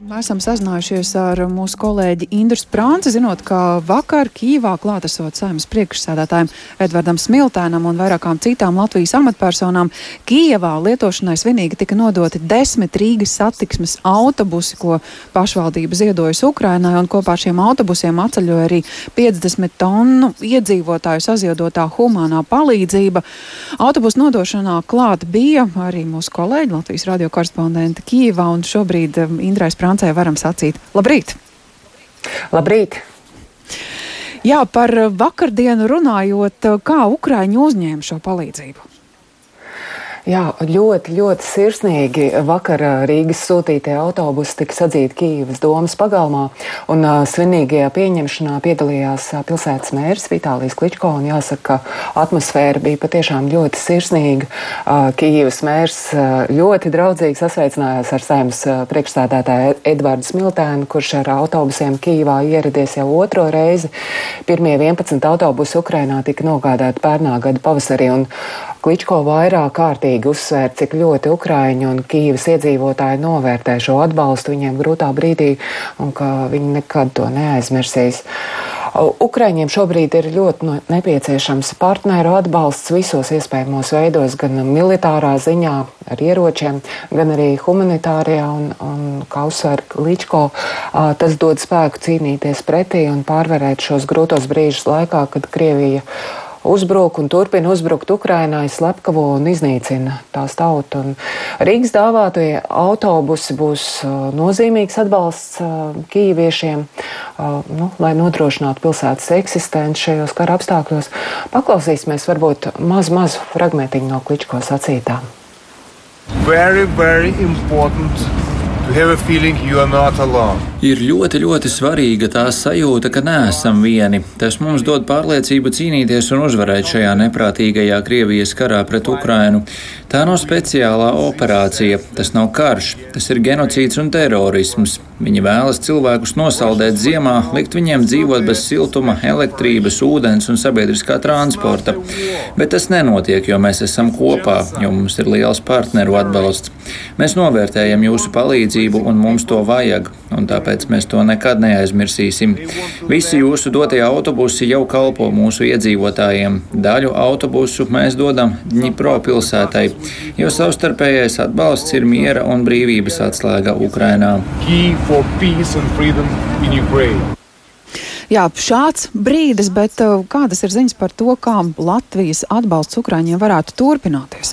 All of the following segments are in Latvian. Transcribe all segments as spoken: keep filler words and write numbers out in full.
Esam sazinājušies ar mūsu kolēģi Indru Sprānci, zinot, ka vakar Kīvā klātesot Saeimas priekšsēdētājiem Edvardam Smiltēnam un vairākām citām Latvijas amatpersonām, Kijevā lietošanai svinīgi tika nodoti desmit Rīgas satiksmes autobusi, ko pašvaldība ziedojas Ukrainai, un kopā ar šiem autobusiem atceļoja arī piecdesmit tonu iedzīvotāju saziedotā humānā palīdzība. Autobusu nodošanā klāt bija arī mūsu kolēģi, Latvijas radio korespondente Kijevā, un šobrīd Indrai Sprāncei varam sacīt labrīt. Labrīt! Jā, par vakardienu runājot, kā ukraiņi uzņēma šo palīdzību? Jā, ļoti, ļoti sirsnīgi vakar Rīgas sūtītie autobusi tika sadzīti Kijevas domas pagalmā, un uh, svinīgajā pieņemšanā piedalījās uh, pilsētas mērs Vitālijs Kličko, un jāsaka, ka atmosfēra bija patiešām ļoti sirsnīga. Uh, Kijevas mērs uh, ļoti draudzīgi sasveicinājās ar Saeimas uh, priekšsēdētāju Edvardu Smiltēnu, kurš ar autobusiem Kijevā ieradies jau otro reizi. Pirmie vienpadsmit autobusi Ukrainā tika nogādāti pērnā gada pavasarī, un Kličko vairāk kārtīgi uzsvēra, cik ļoti Ukraiņi un Kijevas iedzīvotāji novērtē šo atbalstu viņiem grūtā brīdī un ka viņi nekad to neaizmirsīs. Ukraiņiem šobrīd ir ļoti nepieciešams partneru atbalsts visos iespējamos veidos, gan militārā ziņā ar ieročiem, gan arī humanitārajā, un, un kā uzsver Kličko, tas dod spēku cīnīties pretī un pārvarēt šos grūtos brīžus laikā, kad Krievija uzbruk un turpina uzbrukt Ukrainai, slepkavo un iznīcina tās tautu. Un Rīgas dāvātie autobusi būs uh, nozīmīgs atbalsts uh, kīviešiem, uh, nu, lai nodrošinātu pilsētas eksistenci šajos kara apstākļos. Paklausīsimies varbūt maz, maz fragmentiņu no Kličko sacītā. Very, very important. Ir ļoti, ļoti svarīga tā sajūta, ka neesam vieni. Tas mums dod pārliecību cīnīties un uzvarēt šajā neprātīgajā Krievijas karā pret Ukrainu. Tā nav speciālā operācija, tas nav karš, tas ir genocīds un terorisms. Viņi vēlas cilvēkus nosaldēt ziemā, likt viņiem dzīvot bez siltuma, elektrības, ūdens un sabiedriskā transporta. Bet tas nenotiek, jo mēs esam kopā, jo mums ir liels partneru atbalsts. Mēs novērtējam jūsu palīdzību un mums to vajag, un tāpēc mēs to nekad neaizmirsīsim. Visi jūsu dotie autobusi jau kalpo mūsu iedzīvotājiem. Daļu autobusu mēs dodam Dņipro pilsētai, jo savstarpējais atbalsts ir miera un brīvības atslēga Ukrainā. For peace and freedom in Ukraine. Jā, šāds brīdis, bet kādas ir ziņas par to, kā Latvijas atbalsts Ukraiņiem varētu turpināties?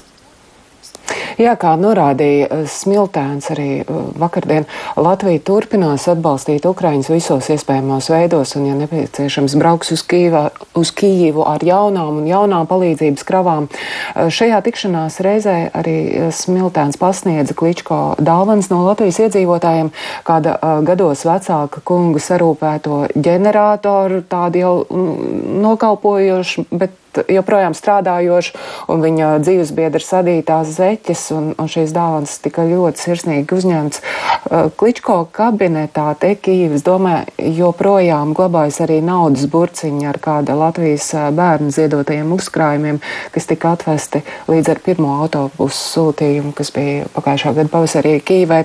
Jā, kā norādīja Smiltēns arī vakardien, Latvija turpinās atbalstīt Ukraiņus visos iespējamos veidos, un, ja nepieciešams, brauks uz, Kīva, uz Kijivu ar jaunām un jaunām palīdzības kravām. Šajā tikšanās reizē arī Smiltēns pasniedza Kličko dāvanas no Latvijas iedzīvotājiem, kāda gados vecāka kunga sarūpēto ģeneratoru, tādu jau nokalpojošu, bet joprojām strādājoši, un viņa dzīvesbiedra sadītās zeķes, un, un šīs dāvanas tika ļoti sirsnīgi uzņemts. Kličko kabinetā te Kijevas domē joprojām glabājas arī naudas burciņi ar kāda Latvijas bērnu ziedotajiem uzkrājumiem, kas tika atvesti līdz ar pirmo autobusu sūtījumu, kas bija pagājušā gada pavasarī Kijevai.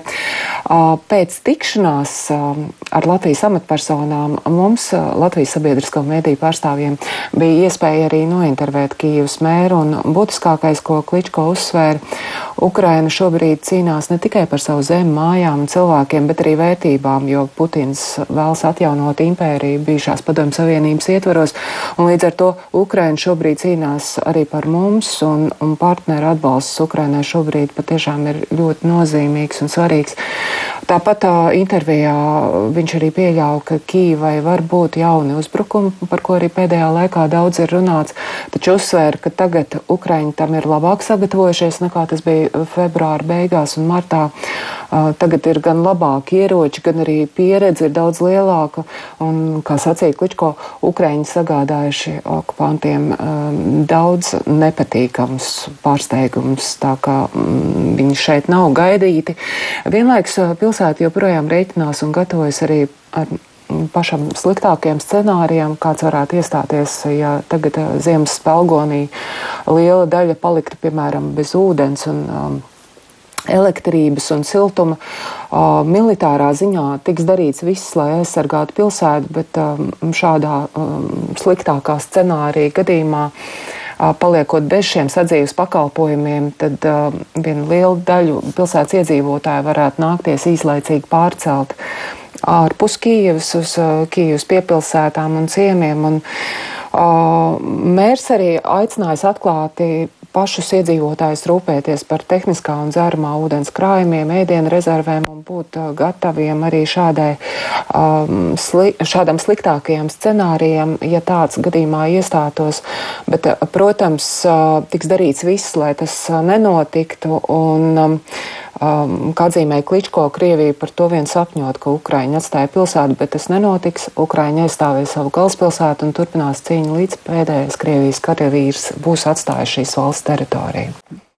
Pēc tikšanās ar Latvijas amatpersonām mums, Latvijas sabiedrisko mediju pārstāvjiem, bija iespēja arī nointervēt Kijevas mēru, un būtiskākais, ko Kličko uzsvēra, Ukraina šobrīd cīnās ne tikai par savu zemi, mājām un cilvēkiem, bet arī vērtībām, jo Putins vēlas atjaunot impēriju bijušās Padomju Savienības ietvaros, un līdz ar to Ukraina šobrīd cīnās arī par mums, un, un partneru atbalsts Ukrainai šobrīd patiešām ir ļoti nozīmīgs un svarīgs. Tāpat tā intervijā viņš arī pieļauj, ka Kijevai var būt jauni uzbrukumi, par ko arī pēdējā laikā daudz ir runāts, taču uzsvēra, ka tagad Ukraiņi tam ir labāk sagatavojušies nekā tas bija februāra beigās un martā. Tagad ir gan labāki ieroči, gan arī pieredze ir daudz lielāka, un, kā sacīja Kličko, Ukraiņi sagādājuši okupantiem daudz nepatīkams pārsteigums, tā kā mm, viņi šeit nav gaidīti. Vienlaiks pilsēta joprojām rēķinās un gatavojas arī ar pašam sliktākajiem scenārijiem, kāds varētu iestāties, ja tagad ziemas spēlgonī liela daļa paliktu, piemēram, bez ūdens un um, elektrības un siltuma. Uh, militārā ziņā tiks darīts viss, lai aizsargātu pilsētu, bet um, šādā um, sliktākā scenārija gadījumā, uh, paliekot bez šiem sadzīves pakalpojumiem, tad uh, vienu lielu daļu pilsētas iedzīvotāju varētu nākties īslaicīgi pārcelt ārpus Kijevas uz uh, Kijevas piepilsētām un ciemiem. Un, uh, mērs arī aicinājis atklāti pašus iedzīvotājus rūpēties par tehniskā un dzeramā ūdens krājumiem, ēdienu rezervēm un būt uh, gataviem arī šādai, um, sli, šādam sliktākajam scenārijam, ja tāds gadījumā iestātos. Bet, uh, protams, uh, tiks darīts viss, lai tas uh, nenotiktu. Un, um, um, kā atzīmēja Kličko, Krievija par to vien sapņot, ka Ukraiņi atstāja pilsētu, bet tas nenotiks. Ukraiņi aizstāvēja savu galvaspilsētu un turpinās cīņu līdz pēdējais Krievijas karavīrs būs atstājis šīs valsts teritoriju.